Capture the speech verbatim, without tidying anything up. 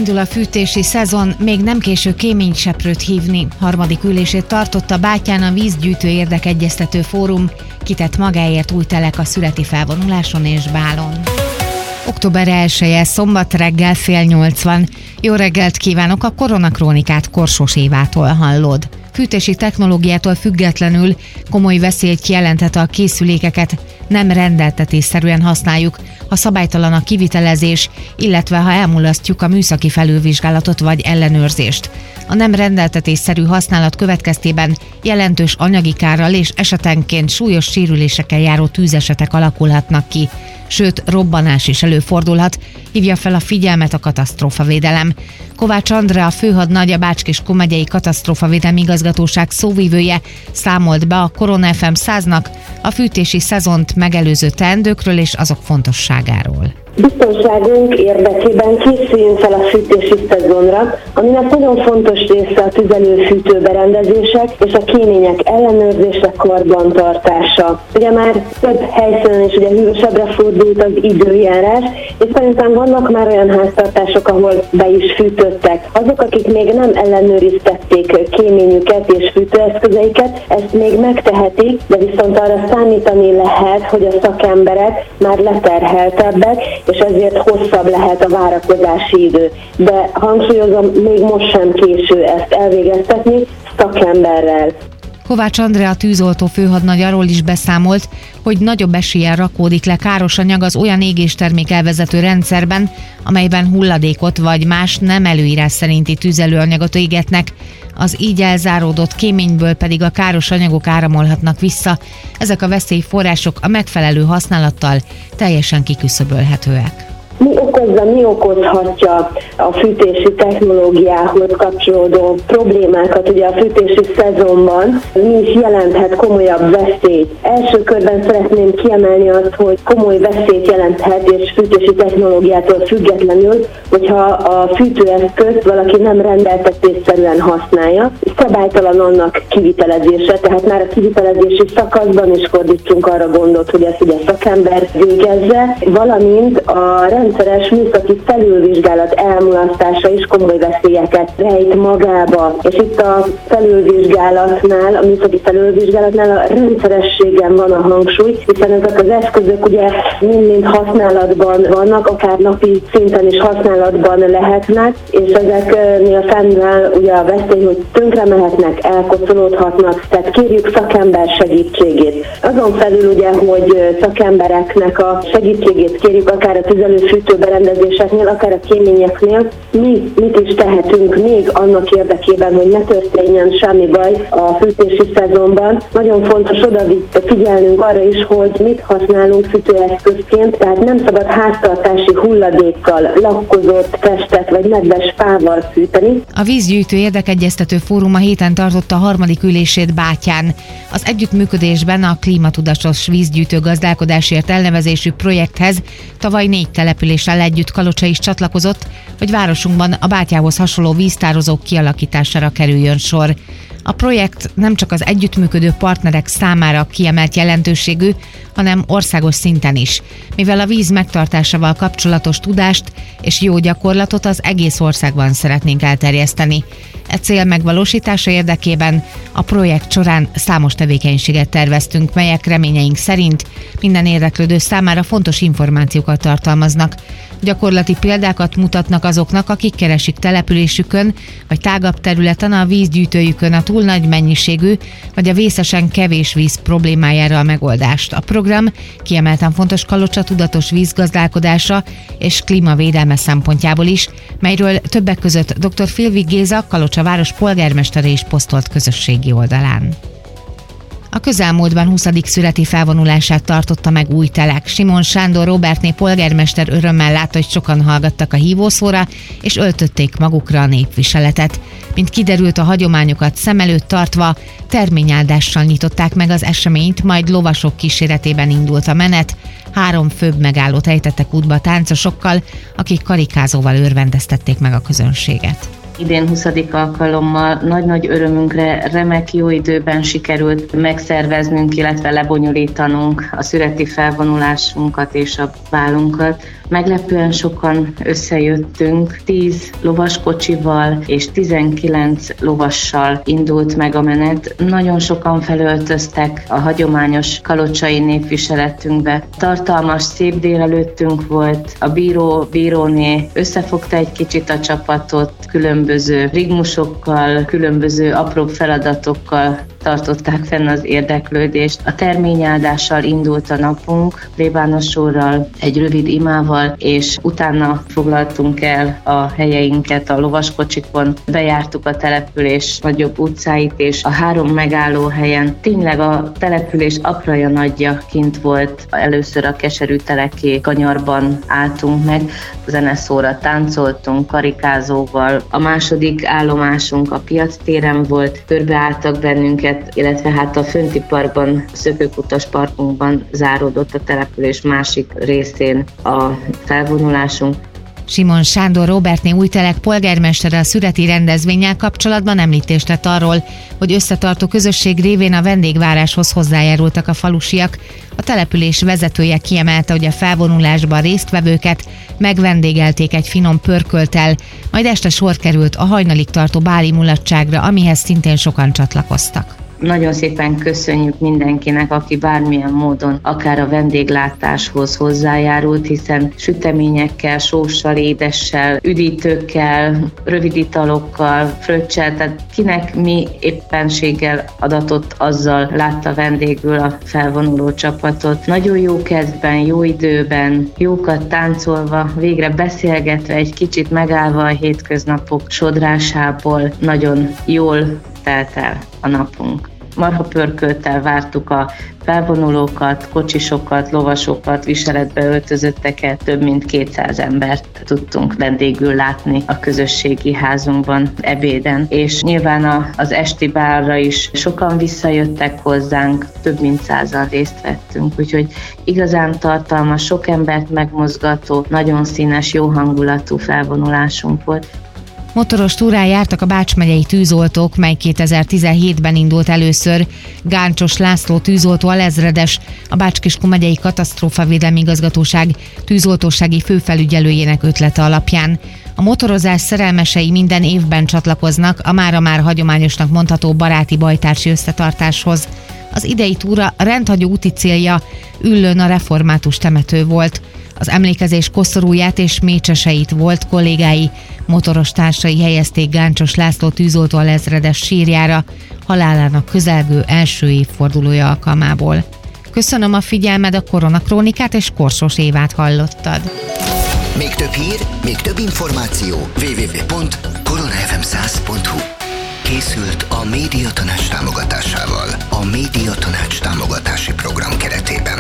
Elindul a fűtési szezon, még nem késő kéményseprőt hívni. Harmadik ülését tartotta Bátyán a vízgyűjtő érdekegyeztető fórum, kitett magáért új telek a szüreti felvonuláson és Bálon. október elseje, szombat reggel fél nyolc van. Jó reggelt kívánok, a koronakrónikát Korsos Évától hallod. Fűtési technológiától függetlenül komoly veszélyt jelenthet a készülékeket, nem rendeltetésszerűen használjuk, ha szabálytalan a kivitelezés, illetve ha elmulasztjuk a műszaki felülvizsgálatot vagy ellenőrzést. A nem rendeltetésszerű használat következtében jelentős anyagi kárral és esetenként súlyos sérülésekkel járó tűzesetek alakulhatnak ki, sőt robbanás is előfordulhat, hívja fel a figyelmet a katasztrófavédelem. Kovács Andrea, a főhadnagy, a Bács-Kiskun megyei katasztrófavédelmi igazgatóság szóvivője számolt be a Korona ef em száznak a fűtési szezont megelőző teendőkről és azok fontosságáról. Biztonságunk érdekében készüljünk fel a fűtési szezonra, aminek nagyon fontos része a tüzelőfűtő berendezések és a kémények ellenőrzése, karbantartása. Ugye már több helyszínen is ugye hűvösebbre fordult az időjárás, és szerintem vannak már olyan háztartások, ahol be is fűtöttek. Azok, akik még nem ellenőriztették kéményüket és fűtőeszközeiket, ezt még megtehetik, de viszont arra számítani lehet, hogy a szakemberek már leterheltebbek, és ezért hosszabb lehet a várakozási idő. De hangsúlyozom, még most sem késő ezt elvégeztetni szakemberrel. Kovács Andrea, tűzoltó főhadnagy arról is beszámolt, hogy nagyobb eséllyel rakódik le káros anyag az olyan égéstermék elvezető rendszerben, amelyben hulladékot vagy más nem előírás szerinti tüzelőanyagot égetnek, az így elzáródott kéményből pedig a káros anyagok áramolhatnak vissza. Ezek a veszélyforrások a megfelelő használattal teljesen kiküszöbölhetőek. Mi okozza, mi okozhatja a fűtési technológiához kapcsolódó problémákat ugye a fűtési szezonban, mi is jelenthet komolyabb veszélyt. Első körben szeretném kiemelni azt, hogy komoly veszélyt jelenthet és fűtési technológiától függetlenül, hogyha a fűtőeszközt valaki nem rendeltetésszerűen használja, szabálytalan annak kivitelezése, tehát már a kivitelezési szakaszban is fordítsunk arra gondot, hogy ezt ugye szakember végezze, valamint a rendszeres műszaki felülvizsgálat elmulasztása is komoly veszélyeket rejt magába. És itt a felülvizsgálatnál, a műszaki felülvizsgálatnál a rendszerességen van a hangsúly, hiszen ezek az eszközök ugye mind-mind használatban vannak, akár napi szinten is használatban lehetnek, és ezeknél fennáll ugye a veszély, hogy tönkre mehetnek, elkoszolódhatnak, tehát kérjük szakember segítségét. Azon felül ugye, hogy szakembereknek a segítségét kérjük akár a tüzelőfűtőberendezéseknél, akár a kéményeknél, mi mit is tehetünk még annak érdekében, hogy ne történjen semmi baj a fűtési szezonban. Nagyon fontos oda figyelnünk arra is, hogy mit használunk fűtőeszközként, tehát nem szabad háztartási hulladékkal, lakkozott testet vagy nedves fával fűteni. A vízgyűjtő érdekegyeztető fórum a héten tartotta a harmadik ülését Bátyán. Az együttműködésben a klímatudatos vízgyűjtő gazdálkodásért elnevezésű projekthez tavaly négy településsel együtt Kalocsa is csatlakozott, hogy városunkban a Bátyához hasonló víztározók kialakítására kerüljön sor. A projekt nem csak az együttműködő partnerek számára kiemelt jelentőségű, hanem országos szinten is, mivel a víz megtartásával kapcsolatos tudást és jó gyakorlatot az egész országban szeretnénk elterjeszteni. E cél megvalósítása érdekében a projekt során számos tevékenységet terveztünk, melyek reményeink szerint minden érdeklődő számára fontos információkat tartalmaznak. Gyakorlati példákat mutatnak azoknak, akik keresik településükön vagy tágabb területen a vízgyűjtőjükön a túl nagy mennyiségű vagy a vészesen kevés víz problémájára a megoldást. A program kiemelten fontos Kalocsa tudatos vízgazdálkodása és klímavédelme szempontjából is, melyről többek között dr. Filvig Géza, Kalocsa város polgármestere is posztolt közösségi oldalán. A közelmúltban huszadik szüreti felvonulását tartotta meg új telek. Simon Sándor Róbertné polgármester örömmel látta, hogy sokan hallgattak a hívószóra, és öltötték magukra a népviseletet. Mint kiderült, a hagyományokat szem előtt tartva, terményáldással nyitották meg az eseményt, majd lovasok kíséretében indult a menet. Három főbb megállót ejtettek útba táncosokkal, akik karikázóval örvendeztették meg a közönséget. Idén huszadik alkalommal nagy-nagy örömünkre remek jó időben sikerült megszerveznünk, illetve lebonyolítanunk a szüreti felvonulásunkat és a bálunkat. Meglepően sokan összejöttünk, tíz lovaskocsival és tizenkilenc lovassal indult meg a menet. Nagyon sokan felöltöztek a hagyományos kalocsai népviseletünkbe. Tartalmas, szép délelőttünk volt, a bíró, bíróné összefogta egy kicsit a csapatot, különböző rigmusokkal, különböző apróbb feladatokkal tartották fenn az érdeklődést. A terményáldással indult a napunk, plébános sorral, egy rövid imával, és utána foglaltunk el a helyeinket a lovaskocsikon, bejártuk a település nagyobb utcáit, és a három megálló helyen tényleg a település apraja nagyja kint volt. Először a Keserű Teleké kanyarban álltunk meg, zeneszóra táncoltunk, karikázóval. A második állomásunk a Piac téren volt, körbeálltak bennünket, illetve hát a fönti parkban, Szökőkutas parkunkban záródott a település másik részén a felvonulásunk. Simon Sándor Róbertné Újtelek polgármestere a szüreti rendezvénnyel kapcsolatban említést tett arról, hogy összetartó közösség révén a vendégváráshoz hozzájárultak a falusiak. A település vezetője kiemelte, hogy a felvonulásban résztvevőket megvendégelték egy finom pörkölttel, majd este sor került a hajnalig tartó báli mulatságra, amihez szintén sokan csatlakoztak. Nagyon szépen köszönjük mindenkinek, aki bármilyen módon akár a vendéglátáshoz hozzájárult, hiszen süteményekkel, sóssal, édessel, üdítőkkel, rövid italokkal, fröccsel, tehát kinek mi éppenséggel adatott, azzal látta vendégül a felvonuló csapatot. Nagyon jó kedvben, jó időben, jókat táncolva, végre beszélgetve, egy kicsit megállva a hétköznapok sodrásából, nagyon jól telt el a napunk. Marha pörkölttel vártuk a felvonulókat, kocsisokat, lovasokat, viseletbe öltözötteket, több mint kétszáz embert tudtunk vendégül látni a közösségi házunkban ebéden, és nyilván a, az esti bálra is sokan visszajöttek hozzánk, több mint százan részt vettünk, úgyhogy igazán tartalmas, sok embert megmozgató, nagyon színes, jó hangulatú felvonulásunk volt. Motoros túrán jártak a Bács megyei tűzoltók, mely kétezer-tizenhétben indult először. Gáncsos László tűzoltó alezredes, a Bács-Kiskun megyei katasztrófavédelmi igazgatóság tűzoltósági főfelügyelőjének ötlete alapján. A motorozás szerelmesei minden évben csatlakoznak a mára már hagyományosnak mondható baráti bajtársi összetartáshoz. Az idei túra rendhagyó úti célja Üllőn a református temető volt. Az emlékezés koszorúját és mécseseit volt kollégái, motoros társai helyezték Gáncsos László tűzoltó alezredes sírjára, halálának közelgő első évfordulója alkalmából. Köszönöm a figyelmed, a Koronakrónikát és Korsos Évát hallottad. Még több hír, még több információ. double-u double-u double-u pont korona f m száz pont hu. Készült a Médiatanács támogatásával. A Médiatanács támogatási program keretében.